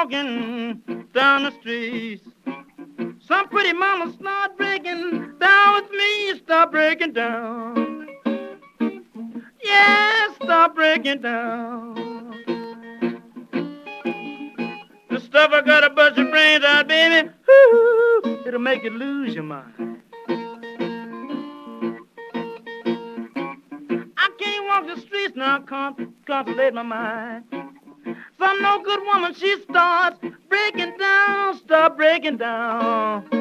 walking down the street. Some pretty mama start breaking down with me, start breaking down. Yeah, start breaking down. The stuff I gotta bust your brains out, baby. Woo, it'll make you lose your mind. I can't walk the streets now, contemplate my mind. Some no good woman, she starts breaking down, start breaking down.